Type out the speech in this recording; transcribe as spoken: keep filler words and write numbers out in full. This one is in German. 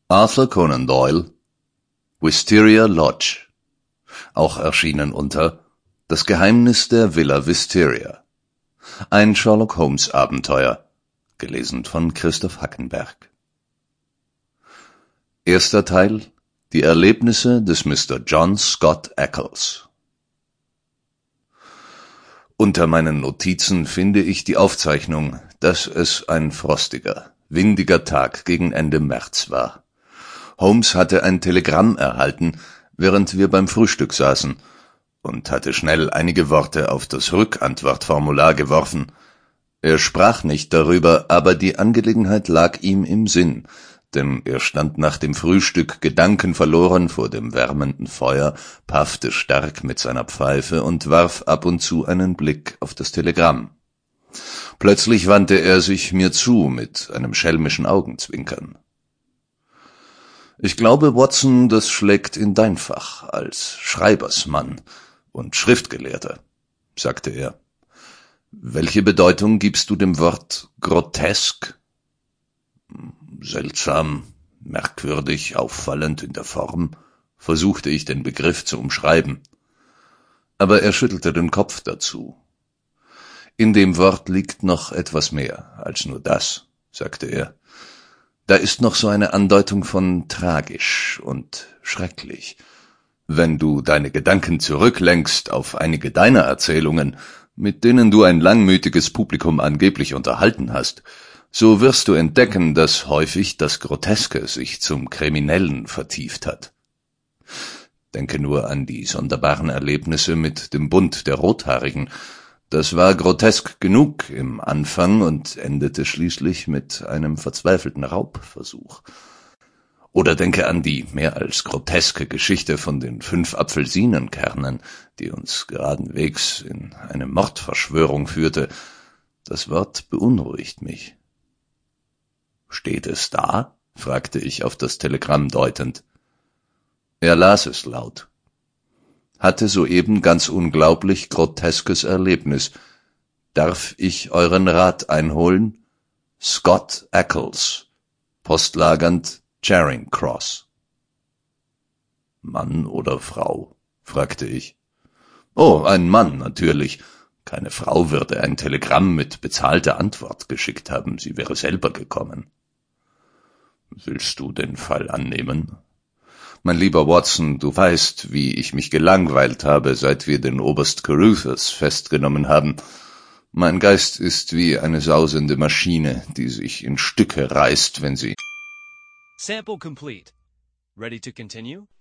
Arthur Conan Doyle, Wisteria Lodge, auch erschienen unter Das Geheimnis der Villa Wisteria, ein Sherlock Holmes Abenteuer, gelesen von Christoph Hackenberg. Erster Teil: Die Erlebnisse des Mister John Scott Eccles. Unter meinen Notizen finde ich die Aufzeichnung, dass es ein frostiger, windiger Tag gegen Ende März war. Holmes hatte ein Telegramm erhalten, während wir beim Frühstück saßen, und hatte schnell einige Worte auf das Rückantwortformular geworfen. Er sprach nicht darüber, aber die Angelegenheit lag ihm im Sinn, denn er stand nach dem Frühstück gedankenverloren vor dem wärmenden Feuer, paffte stark mit seiner Pfeife und warf ab und zu einen Blick auf das Telegramm. Plötzlich wandte er sich mir zu mit einem schelmischen Augenzwinkern. »Ich glaube, Watson, das schlägt in dein Fach als Schreibersmann und Schriftgelehrter«, sagte er. »Welche Bedeutung gibst du dem Wort grotesk?« »Seltsam, merkwürdig, auffallend in der Form«, versuchte ich den Begriff zu umschreiben. Aber er schüttelte den Kopf dazu. »In dem Wort liegt noch etwas mehr als nur das«, sagte er. »Da ist noch so eine Andeutung von tragisch und schrecklich. Wenn du deine Gedanken zurücklenkst auf einige deiner Erzählungen, mit denen du ein langmütiges Publikum angeblich unterhalten hast, so wirst du entdecken, dass häufig das Groteske sich zum Kriminellen vertieft hat. Denke nur an die sonderbaren Erlebnisse mit dem Bund der Rothaarigen. Das war grotesk genug im Anfang und endete schließlich mit einem verzweifelten Raubversuch. Oder denke an die mehr als groteske Geschichte von den fünf Apfelsinenkernen, die uns geradenwegs in eine Mordverschwörung führte. Das Wort beunruhigt mich.« »Steht es da?« fragte ich auf das Telegramm deutend. Er las es laut. »Hatte soeben ganz unglaublich groteskes Erlebnis. Darf ich euren Rat einholen? Scott Eccles, postlagernd Charing Cross.« »Mann oder Frau?« fragte ich. »Oh, ein Mann, natürlich. Keine Frau würde ein Telegramm mit bezahlter Antwort geschickt haben, sie wäre selber gekommen.« »Willst du den Fall annehmen?« »Mein lieber Watson, du weißt, wie ich mich gelangweilt habe, seit wir den Oberst Carruthers festgenommen haben. Mein Geist ist wie eine sausende Maschine, die sich in Stücke reißt, wenn sie...« Sample complete. Ready to continue?